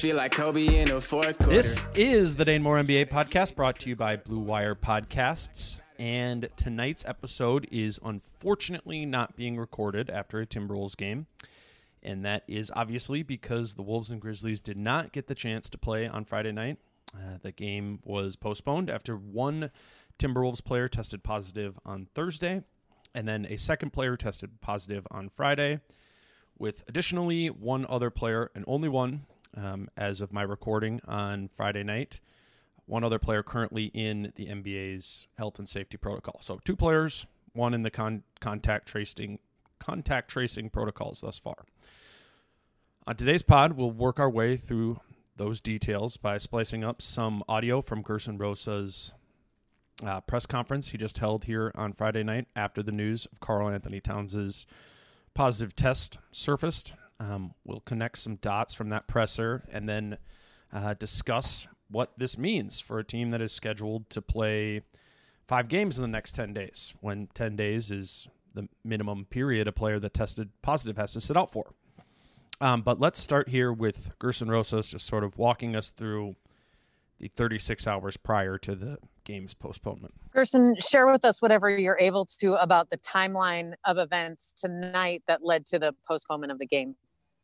feel like Kobe in the fourth quarter. This is the Dane Moore NBA podcast brought to you by Blue Wire Podcasts. And tonight's episode is unfortunately not being recorded after a Timberwolves game. And that is obviously because the Wolves and Grizzlies did not get the chance to play on Friday night. The game was postponed after one Timberwolves player tested positive on Thursday, and then a second player tested positive on Friday, with additionally one other player, and only one, as of my recording on Friday night, one other player currently in the NBA's health and safety protocol. So two players, one in the contact tracing protocols thus far. On today's pod, we'll work our way through those details by splicing up some audio from Gersson Rosas's press conference he just held here on Friday night after the news of Karl-Anthony Towns' positive test surfaced. We'll connect some dots from that presser and then discuss what this means for a team that is scheduled to play 5 games in the next 10 days, when 10 days is the minimum period a player that tested positive has to sit out for. But let's start here with Gersson Rosas just sort of walking us through the 36 hours prior to the game's postponement. Gersson, share with us whatever you're able to about the timeline of events tonight that led to the postponement of the game.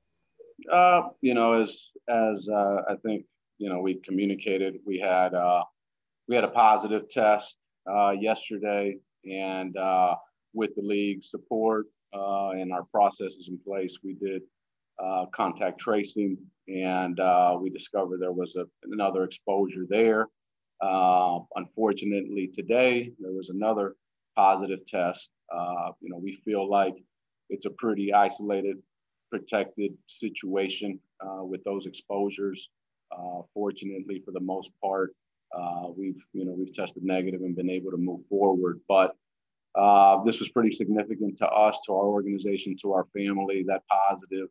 As I think, we communicated, we had a positive test yesterday, and with the league support and our processes in place, we did contact tracing, and we discovered there was another exposure there. Unfortunately, today there was another positive test. We feel like it's a pretty isolated, protected situation with those exposures. Fortunately, for the most part, we've tested negative and been able to move forward. But this was pretty significant to us, to our organization, to our family. That positive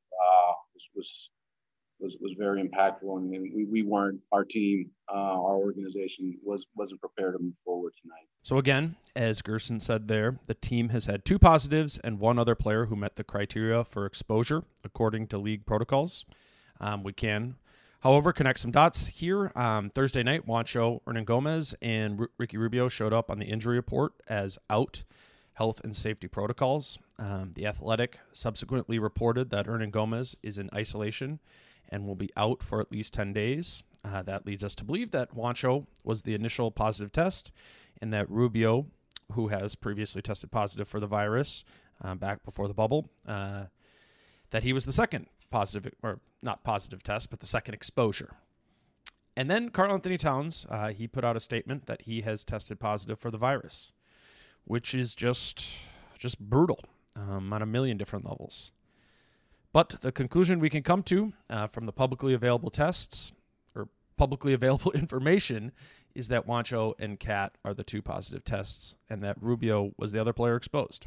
was very impactful, and we weren't, our team, our organization wasn't prepared to move forward tonight. So again, as Gersson said there, the team has had 2 positives and one other player who met the criteria for exposure according to league protocols. We can, however, connect some dots here. Thursday night, Juancho Hernangomez and Ricky Rubio showed up on the injury report as out health and safety protocols. The Athletic subsequently reported that Hernangomez is in isolation and will be out for at least 10 days. That leads us to believe that Juancho was the initial positive test, and that Rubio, who has previously tested positive for the virus back before the bubble, that he was the second positive, or not positive test, but the second exposure. And then Karl-Anthony Towns, he put out a statement that he has tested positive for the virus, which is just brutal on a million different levels. But the conclusion we can come to from the publicly available tests, or publicly available information, is that Juancho and Cat are the 2 positive tests, and that Rubio was the other player exposed.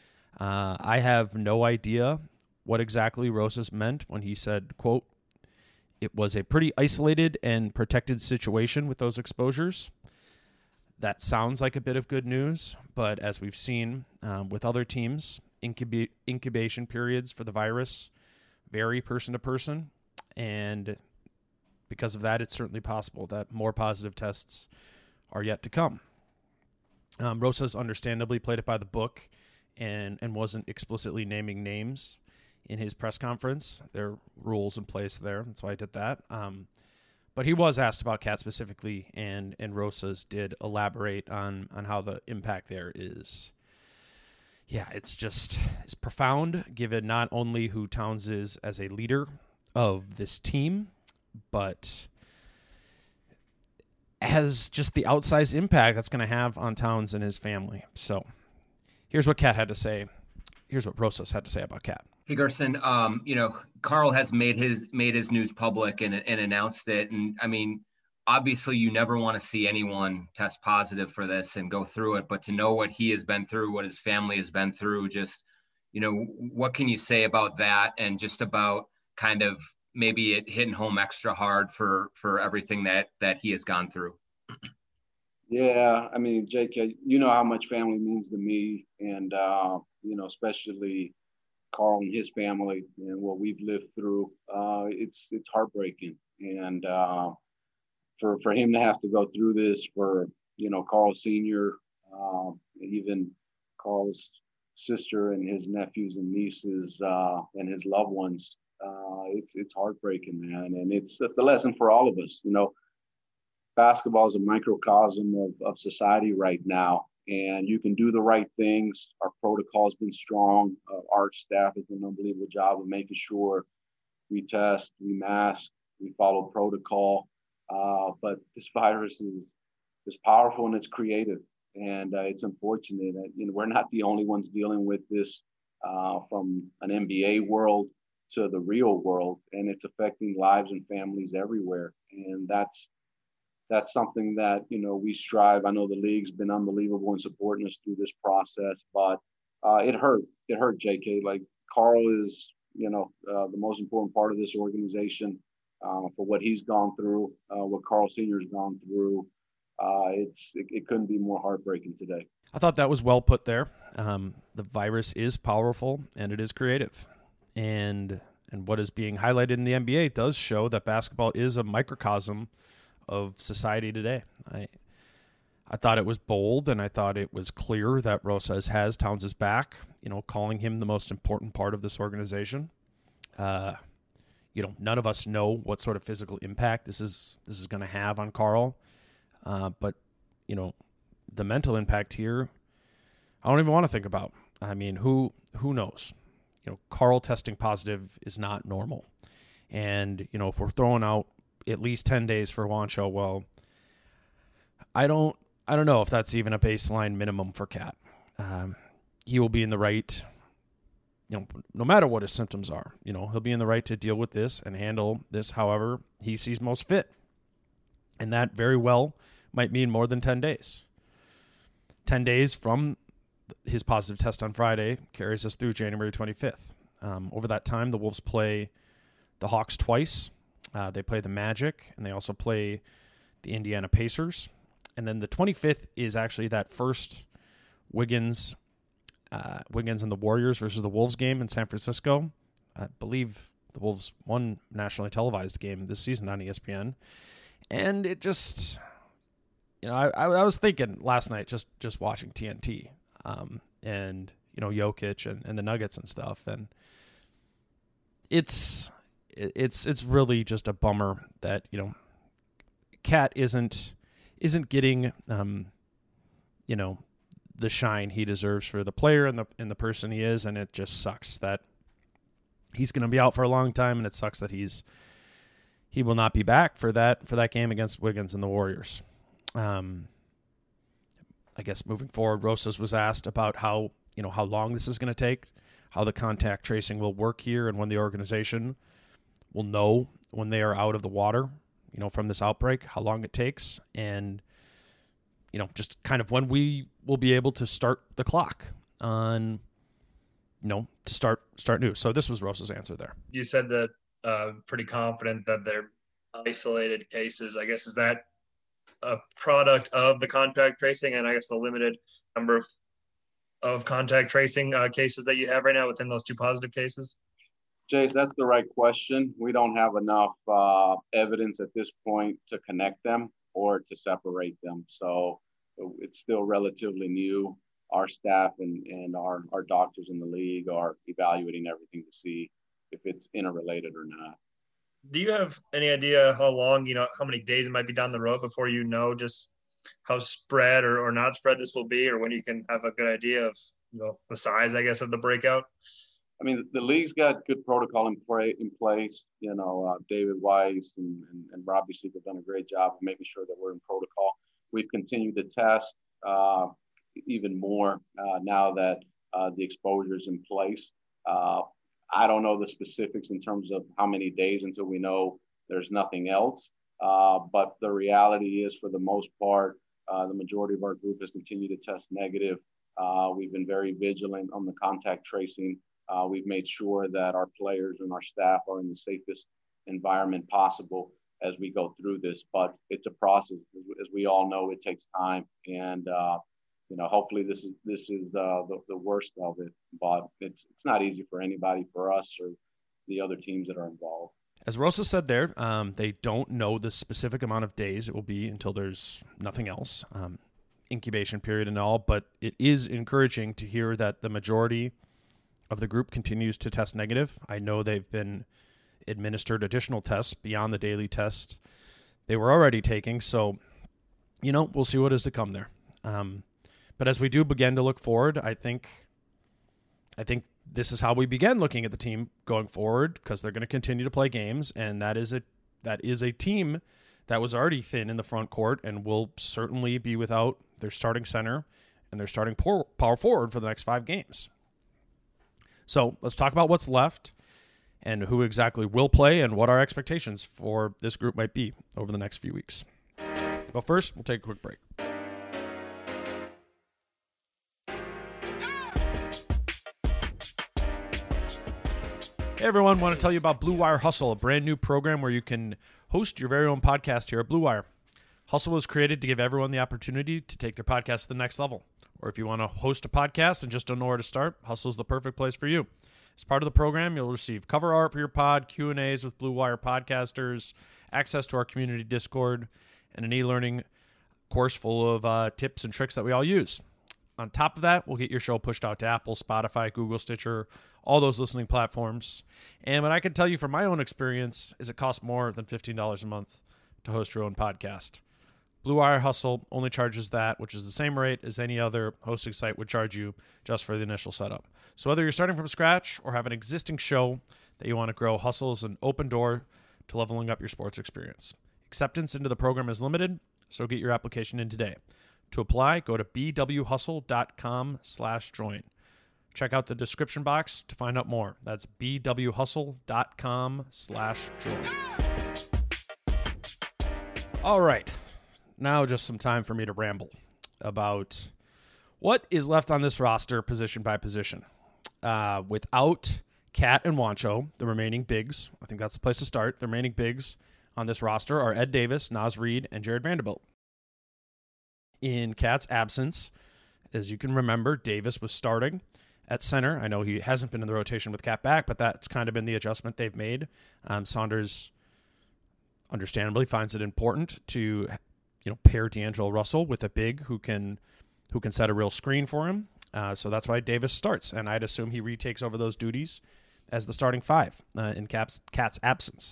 I have no idea what exactly Rosas meant when he said, quote, "It was a pretty isolated and protected situation with those exposures." That sounds like a bit of good news, but as we've seen with other teams, incubation periods for the virus vary person to person, and because of that, it's certainly possible that more positive tests are yet to come. Rosas understandably played it by the book and wasn't explicitly naming names in his press conference. There are rules in place there. That's why I did that. But he was asked about Cat specifically, and Rosas did elaborate on how the impact there is. Yeah, it's profound, given not only who Towns is as a leader of this team, but as just the outsized impact that's going to have on Towns and his family. So here's what Cat had to say. Here's what Rosas had to say about Cat. Hey, Gersson, Karl has made his news public and announced it. And I mean, obviously you never want to see anyone test positive for this and go through it, but to know what he has been through, what his family has been through, just, what can you say about that? And just about kind of maybe it hitting home extra hard for everything that he has gone through. Yeah, I mean, Jake, you know how much family means to me, and especially Karl and his family and what we've lived through. It's heartbreaking, And for him to have to go through this, for Carl Sr., even Carl's sister and his nephews and nieces and his loved ones, it's heartbreaking, man. And it's a lesson for all of us. Basketball is a microcosm of society right now, and you can do the right things. Our protocol has been strong. Our staff has done an unbelievable job of making sure we test, we mask, we follow protocol. But this virus is powerful and it's creative, and it's unfortunate that we're not the only ones dealing with this, from an NBA world to the real world, and it's affecting lives and families everywhere. And that's something that we strive. I know the league's been unbelievable in supporting us through this process, but it hurt. It hurt, JK. Like, Carl is the most important part of this organization, for what he's gone through, what Carl Sr.'s gone through. It couldn't be more heartbreaking today. I thought that was well put there. The virus is powerful and it is creative, and what is being highlighted in the NBA does show that basketball is a microcosm of society today. I thought it was bold, and I thought it was clear that Rosas has Towns' back, calling him the most important part of this organization. None of us know what sort of physical impact this is going to have on Carl. But the mental impact here, I don't even want to think about. I mean, who knows? Carl testing positive is not normal. And, if we're throwing out at least 10 days for Juancho, well, I don't know if that's even a baseline minimum for Cat. He will be in the right, no matter what his symptoms are, he'll be in the right to deal with this and handle this however he sees most fit. And that very well might mean more than 10 days. 10 days from his positive test on Friday carries us through January 25th. Over that time, the Wolves play the Hawks twice. They play the Magic, and they also play the Indiana Pacers. And then the 25th is actually that first Wiggins and the Warriors versus the Wolves game in San Francisco. I believe the Wolves won nationally televised game this season on ESPN. And it just, I was thinking last night, just watching TNT, and Jokic and the Nuggets and stuff, and it's really just a bummer that Cat isn't getting the shine he deserves for the player and the person he is, and it just sucks that he's going to be out for a long time, and it sucks that he will not be back for that game against Wiggins and the Warriors. I guess moving forward, Rosas was asked about how long this is going to take, how the contact tracing will work here, and when the organization will know when they are out of the water, from this outbreak, how long it takes, and just kind of when we will be able to start the clock on, to start new. So this was Rosas' answer there. You said that pretty confident that they're isolated cases. I guess, is that a product of the contact tracing and I guess the limited number of contact tracing cases that you have right now within those two positive cases? Jace, that's the right question. We don't have enough evidence at this point to connect them or to separate them. So it's still relatively new. Our staff and our doctors in the league are evaluating everything to see if it's interrelated or not. Do you have any idea how long, how many days it might be down the road before just how spread or not spread this will be, or when you can have a good idea of the size, I guess, of the breakout? I mean, the league's got good protocol in place. David Weiss and Robbie Seek have done a great job of making sure that we're in protocol. We've continued to test even more now that the exposure is in place. I don't know the specifics in terms of how many days until we know there's nothing else. But the reality is, for the most part, the majority of our group has continued to test negative. We've been very vigilant on the contact tracing. We've made sure that our players and our staff are in the safest environment possible as we go through this. But it's a process. As we all know, it takes time. And hopefully this is the worst of it, but it's not easy for anybody, for us or the other teams that are involved. as Rosa said there, they don't know the specific amount of days it will be until there's nothing else, incubation period and all, but it is encouraging to hear that the majority of the group continues to test negative. I know they've been administered additional tests beyond the daily tests they were already taking, so, we'll see what is to come there. But as we do begin to look forward, I think this is how we begin looking at the team going forward, because they're going to continue to play games, and that is a team that was already thin in the front court and will certainly be without their starting center and their starting power forward for the next 5 games. So let's talk about what's left and who exactly will play and what our expectations for this group might be over the next few weeks. But first, we'll take a quick break. Hey everyone, want to tell you about Blue Wire Hustle, a brand new program where you can host your very own podcast here at Blue Wire. Hustle was created to give everyone the opportunity to take their podcast to the next level. Or if you want to host a podcast and just don't know where to start, Hustle is the perfect place for you. As part of the program, you'll receive cover art for your pod, Q&As with Blue Wire podcasters, access to our community Discord, and an e-learning course full of tips and tricks that we all use. On top of that, we'll get your show pushed out to Apple, Spotify, Google, Stitcher, all those listening platforms. And what I can tell you from my own experience is it costs more than $15 a month to host your own podcast. Blue Wire Hustle only charges that, which is the same rate as any other hosting site would charge you just for the initial setup. So whether you're starting from scratch or have an existing show that you want to grow, Hustle is an open door to leveling up your sports experience. Acceptance into the program is limited, so get your application in today. To apply, go to bwhustle.com/join. Check out the description box to find out more. That's bwhustle.com/join. All right. Now just some time for me to ramble about what is left on this roster position by position. Without Cat and Juancho, the remaining bigs, I think that's the place to start. The remaining bigs on this roster are Ed Davis, Naz Reid, and Jared Vanderbilt. In Cat's absence, as you can remember, Davis was starting at center. I know he hasn't been in the rotation with Cat back, but that's kind of been the adjustment they've made. Saunders understandably finds it important to pair D'Angelo Russell with a big who can set a real screen for him. So that's why Davis starts, and I'd assume he retakes over those duties as the starting 5 in Cat's absence.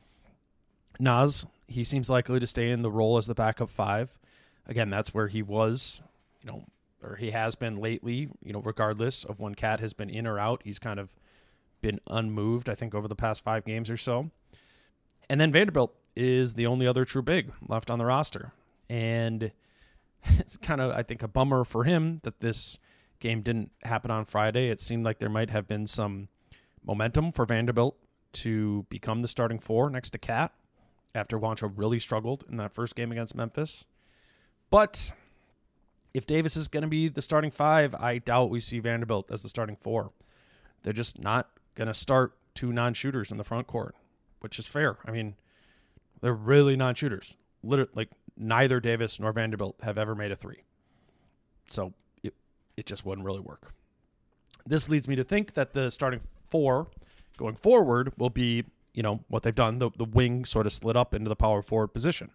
Naz, he seems likely to stay in the role as the backup 5. Again, that's where he was, or he has been lately, regardless of when Cat has been in or out. He's kind of been unmoved, I think, over the past 5 games or so. And then Vanderbilt is the only other true big left on the roster. And it's kind of, I think, a bummer for him that this game didn't happen on Friday. It seemed like there might have been some momentum for Vanderbilt to become the starting 4 next to Cat after Juancho really struggled in that first game against Memphis. But if Davis is going to be the starting 5, I doubt we see Vanderbilt as the starting 4. They're just not going to start 2 non-shooters in the front court, which is fair. I mean, they're really non-shooters. Literally, neither Davis nor Vanderbilt have ever made a 3. So it just wouldn't really work. This leads me to think that the starting 4 going forward will be, what they've done. The wing sort of slid up into the power forward position.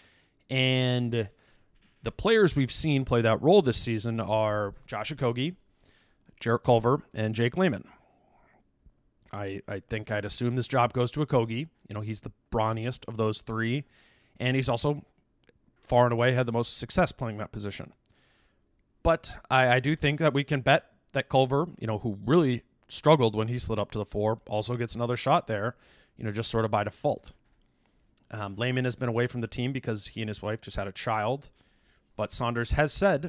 And the players we've seen play that role this season are Josh Okogie, Jarrett Culver, and Jake Layman. I think I'd assume this job goes to Okogie. He's the brawniest of those 3, and he's also far and away had the most success playing that position. But I do think that we can bet that Culver, who really struggled when he slid up to the 4, also gets another shot there, just sort of by default. Layman has been away from the team because he and his wife just had a child, but Saunders has said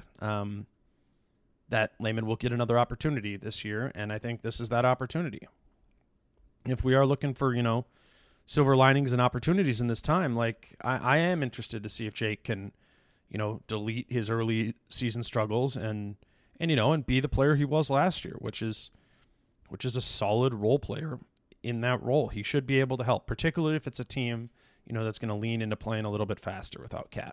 that Layman will get another opportunity this year, and I think this is that opportunity. If we are looking for, silver linings and opportunities in this time, I am interested to see if Jake can, delete his early season struggles and be the player he was last year, which is a solid role player in that role. He should be able to help, particularly if it's a team, that's going to lean into playing a little bit faster without Cat.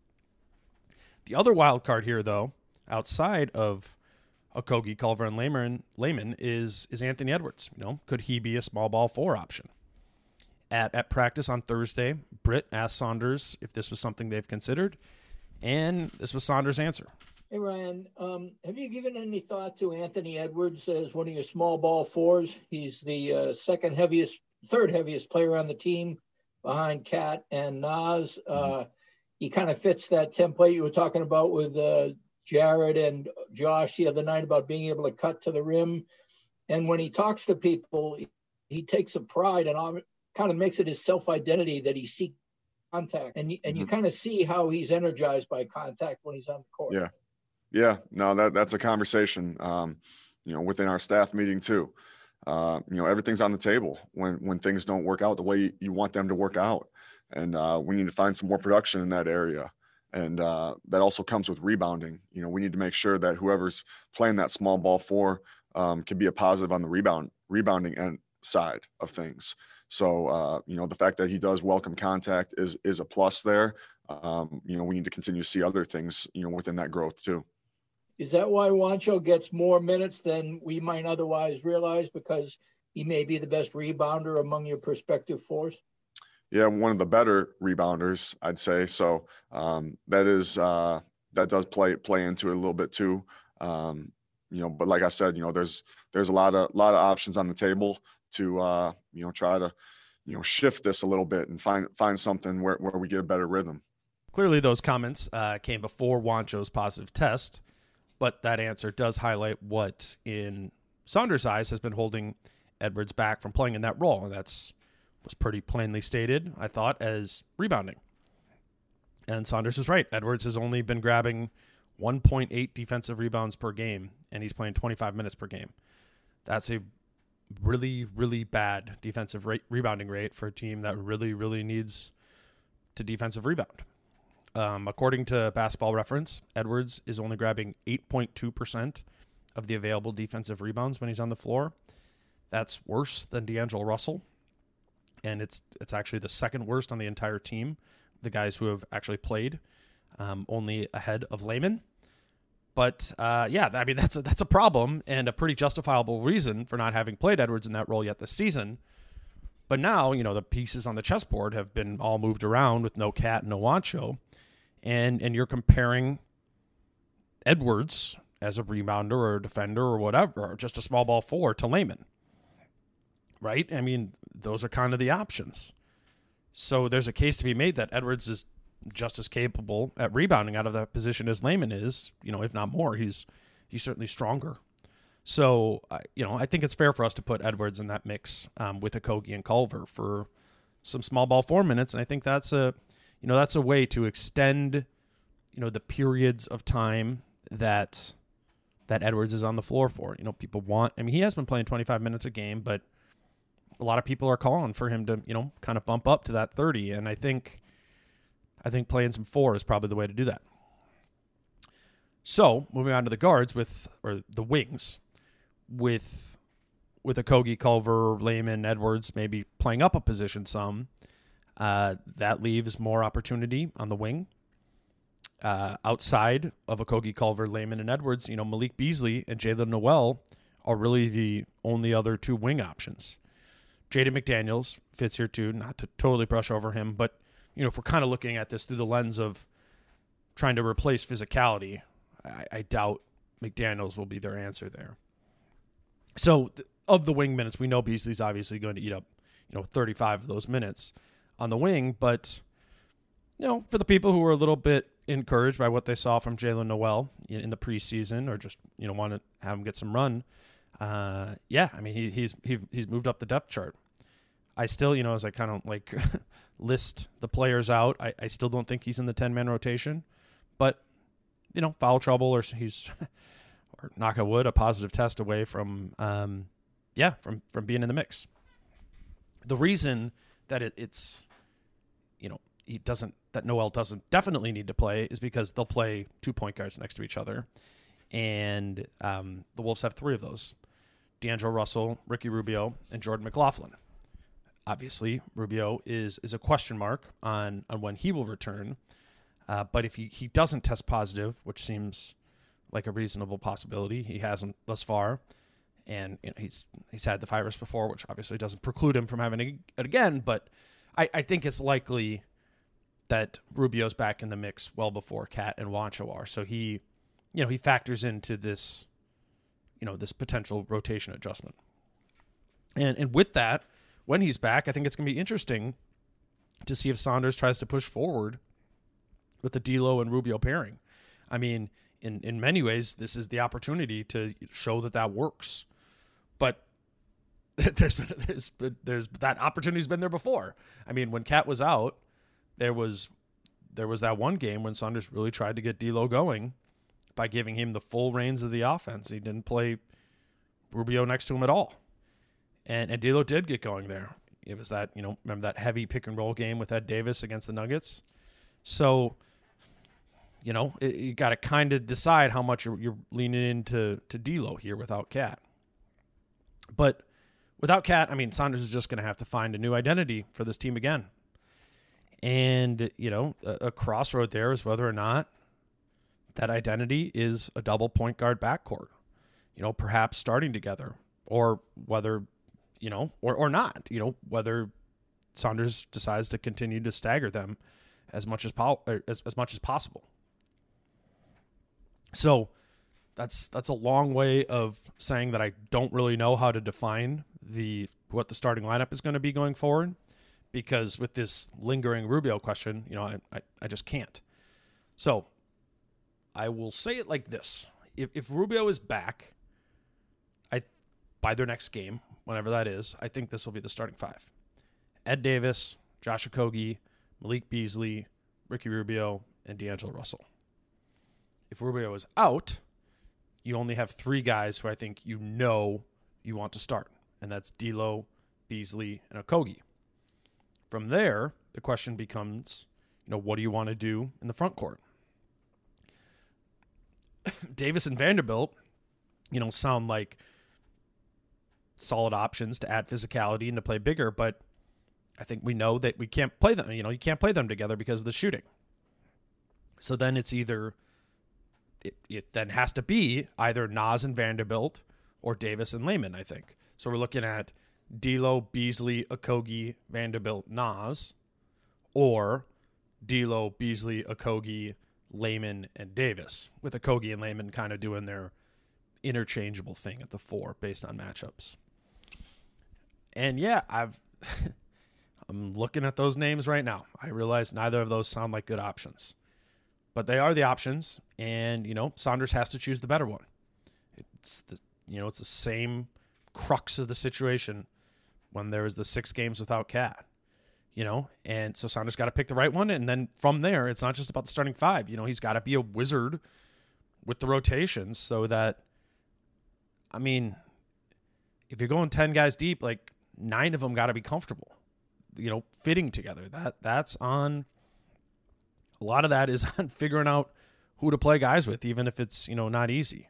The other wild card here, though, outside of Okogie, Culver, and Layman is Anthony Edwards. Could he be a small ball 4 option? At practice on Thursday, Britt asked Saunders if this was something they've considered, and this was Saunders' answer. Hey, Ryan, have you given any thought to Anthony Edwards as one of your small ball fours? He's the third heaviest player on the team behind Kat and Nas. He kind of fits that template you were talking about with Jared and Josh the other night about being able to cut to the rim. And when he talks to people, he takes a pride and kind of makes it his self-identity that he seeks contact. And you kind of see how he's energized by contact when he's on the court. Yeah. No, that's a conversation, within our staff meeting too. Everything's on the table when things don't work out the way you want them to work out. And we need to find some more production in that area. And that also comes with rebounding. We need to make sure that whoever's playing that small ball four can be a positive on the rebounding end side of things. So, the fact that he does welcome contact is a plus there. We need to continue to see other things, within that growth too. Is that why Juancho gets more minutes than we might otherwise realize, because he may be the best rebounder among your prospective fours? Yeah, one of the better rebounders, I'd say. So that does play into it a little bit too. But like I said, there's a lot of options on the table to try to shift this a little bit and find something where we get a better rhythm. Clearly, those comments came before Juancho's positive test, but that answer does highlight what, in Saunders' eyes, has been holding Edwards back from playing in that role, and was pretty plainly stated, I thought, as rebounding. And Saunders is right. Edwards has only been grabbing 1.8 defensive rebounds per game, and he's playing 25 minutes per game. That's a really, really bad defensive rebounding rate for a team that really, really needs to defensive rebound. According to Basketball Reference, Edwards is only grabbing 8.2% of the available defensive rebounds when he's on the floor. That's worse than D'Angelo Russell, and it's actually the second worst on the entire team, the guys who have actually played, only ahead of Layman. But that's a problem and a pretty justifiable reason for not having played Edwards in that role yet this season. But now, the pieces on the chessboard have been all moved around with no Cat and no Juancho, and you're comparing Edwards as a rebounder or a defender or whatever, or just a small ball four, to Layman. Right? I mean, those are kind of the options. So there's a case to be made that Edwards is just as capable at rebounding out of that position as Layman is, if not more. He's certainly stronger. So, I think it's fair for us to put Edwards in that mix with Okogie and Culver for some small ball 4 minutes. And I think that's a way to extend, the periods of time that Edwards is on the floor for. People he has been playing 25 minutes a game, but a lot of people are calling for him to, kind of bump up to that 30. And I think playing some 4 is probably the way to do that. So moving on to the guards or the wings with Okogie, Culver, Layman, Edwards, maybe playing up a position some, that leaves more opportunity on the wing. Outside of Okogie, Culver, Layman, and Edwards, Malik Beasley and Jalen Noel are really the only other 2 wing options. Jaden McDaniels fits here too, not to totally brush over him, but if we're kind of looking at this through the lens of trying to replace physicality, I doubt McDaniels will be their answer there. So of the wing minutes, we know Beasley's obviously going to eat up, 35 of those minutes on the wing. But, for the people who are a little bit encouraged by what they saw from Jalen Noel in the preseason, or just, want to have him get some run, he's moved up the depth chart. I still, as I kind of list the players out, I still don't think he's in the 10-man rotation. But, foul trouble, or he's, or knock on wood, a positive test away from being in the mix. The reason that it's, that Noel doesn't definitely need to play is because they'll play 2 point guards next to each other. And the Wolves have 3 of those: D'Angelo Russell, Ricky Rubio, and Jordan McLaughlin. Obviously, Rubio is a question mark on when he will return. But if he doesn't test positive, which seems like a reasonable possibility, he hasn't thus far, And he's had the virus before, which obviously doesn't preclude him from having it again. But I think it's likely that Rubio's back in the mix well before Cat and Juancho are. So he factors into this, this potential rotation adjustment. And with that, when he's back, I think it's going to be interesting to see if Saunders tries to push forward with the D'Lo and Rubio pairing. I mean, in many ways, this is the opportunity to show that works. But there's that opportunity's been there before. I mean, when Cat was out, there was that one game when Saunders really tried to get D'Lo going by giving him the full reins of the offense. He didn't play Rubio next to him at all. And D'Lo did get going there. It was that, remember that heavy pick and roll game with Ed Davis against the Nuggets? So, you got to kind of decide how much you're leaning into D'Lo here without Cat. But without Cat, I mean, Saunders is just going to have to find a new identity for this team again. And, a crossroad there is whether or not that identity is a double point guard backcourt, perhaps starting together, or whether, or not, whether Saunders decides to continue to stagger them as much as possible. So that's a long way of saying that I don't really know how to define what the starting lineup is going to be going forward, because with this lingering Rubio question, I just can't. So I will say it like this. If Rubio is back by their next game, whenever that is, I think this will be the starting five. Ed Davis, Josh Okogie, Malik Beasley, Ricky Rubio, and D'Angelo Russell. If Rubio is out, you only have three guys who I think you want to start, and that's D'Lo, Beasley, and Okogie. From there, the question becomes, what do you want to do in the front court? Davis and Vanderbilt, sound like solid options to add physicality and to play bigger, but I think we know that we can't play them. You can't play them together because of the shooting. So then it's either it then has to be either Naz and Vanderbilt or Davis and Layman, I think. So we're looking at D'Lo, Beasley, Okogie, Vanderbilt, Naz, or D'Lo, Beasley, Okogie, Layman, and Davis, with Okogie and Layman kind of doing their interchangeable thing at the four based on matchups. And yeah, I'm looking at those names right now. I realize neither of those sound like good options, but they are the options, and Saunders has to choose the better one. It's the same crux of the situation when there was the 6 games without Cat. And so Saunders got to pick the right one, and then from there, it's not just about the starting five. He's got to be a wizard with the rotations so that, I mean, if you're going 10 guys deep, like 9 of them got to be comfortable, fitting together. That's on, a lot of that is on figuring out who to play guys with, even if it's, not easy.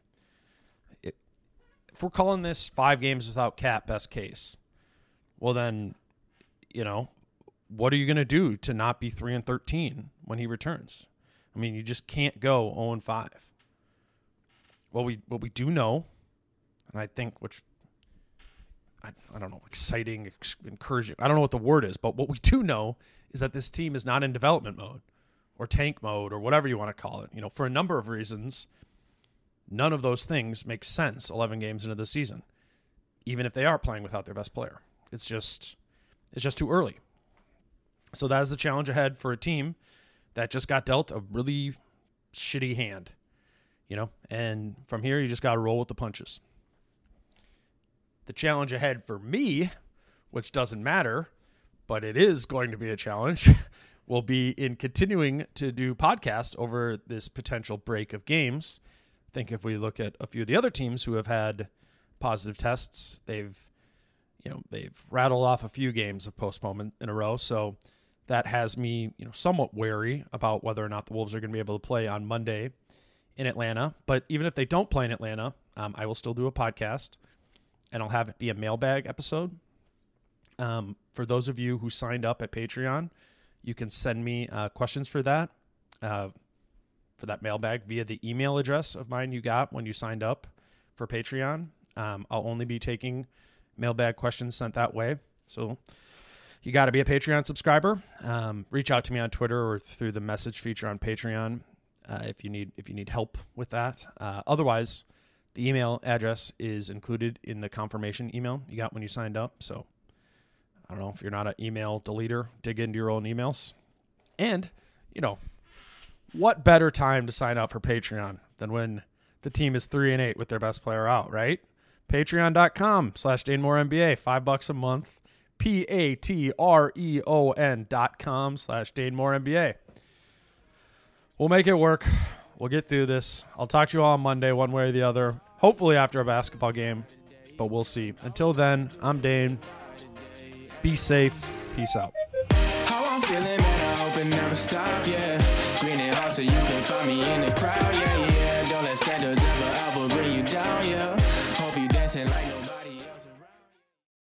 If we're calling this 5 games without Cat best case, well then, what are you going to do to not be 3-13 when he returns? I mean, you just can't go 0-5. What we do know, and I think, which I don't know, exciting, encouraging, I don't know what the word is, but what we do know is that this team is not in development mode or tank mode or whatever you want to call it. For a number of reasons, none of those things make sense 11 games into the season, even if they are playing without their best player. It's just too early. So that is the challenge ahead for a team that just got dealt a really shitty hand, and from here you just got to roll with the punches. The challenge ahead for me, which doesn't matter, but it is going to be a challenge, will be in continuing to do podcasts over this potential break of games. I think if we look at a few of the other teams who have had positive tests, they've rattled off a few games of postponement in a row. So that has me, somewhat wary about whether or not the Wolves are going to be able to play on Monday in Atlanta. But even if they don't play in Atlanta, I will still do a podcast, and I'll have it be a mailbag episode. For those of you who signed up at Patreon, you can send me questions for that mailbag via the email address of mine you got when you signed up for Patreon. I'll only be taking mailbag questions sent that way. So you got to be a Patreon subscriber. Reach out to me on Twitter or through the message feature on Patreon if you need help with that. Otherwise, the email address is included in the confirmation email you got when you signed up. So I don't know if you're not an email deleter, dig into your own emails. And, what better time to sign up for Patreon than when the team is 3-8 with their best player out, right? Patreon.com/DaneMoreNBA, $5 a month. Patreon.com/DaneMoreNBA. We'll make it work. We'll get through this. I'll talk to you all on Monday, one way or the other. Hopefully after a basketball game, but we'll see. Until then, I'm Dane. Be safe. Peace out. How I'm feeling, man, I hope it never stop, yeah. Green and hot so you can find me in the crowd, yeah, yeah. Don't let standards ever bring you down, yeah. Hope you dancing like no